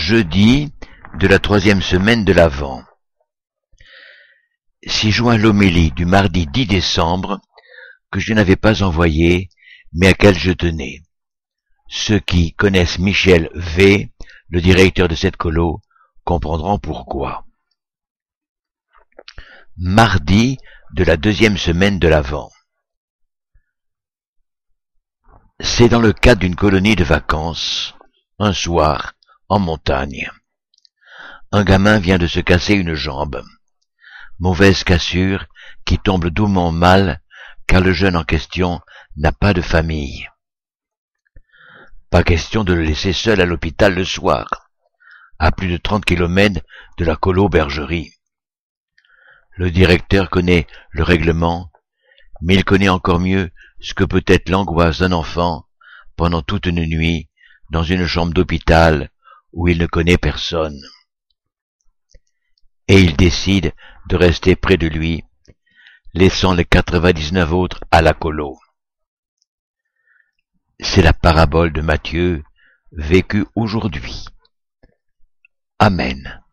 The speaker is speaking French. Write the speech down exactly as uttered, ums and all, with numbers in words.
Jeudi de la troisième semaine de l'Avent. S'y joint l'homélie du mardi dix décembre que je n'avais pas envoyée, mais à laquelle je tenais. Ceux qui connaissent Michel V, le directeur de cette colo, comprendront pourquoi. Mardi de la deuxième semaine de l'Avent. C'est dans le cadre d'une colonie de vacances, un soir, en montagne. Un gamin vient de se casser une jambe. Mauvaise cassure qui tombe doublement mal car le jeune en question n'a pas de famille. Pas question de le laisser seul à l'hôpital le soir, à plus de trente kilomètres de la colo-bergerie. Le directeur connaît le règlement, mais il connaît encore mieux ce que peut être l'angoisse d'un enfant pendant toute une nuit dans une chambre d'hôpital où il ne connaît personne. Et il décide de rester près de lui, laissant les quatre-vingt-dix-neuf autres à la colo. C'est la parabole de Matthieu vécue aujourd'hui. Amen.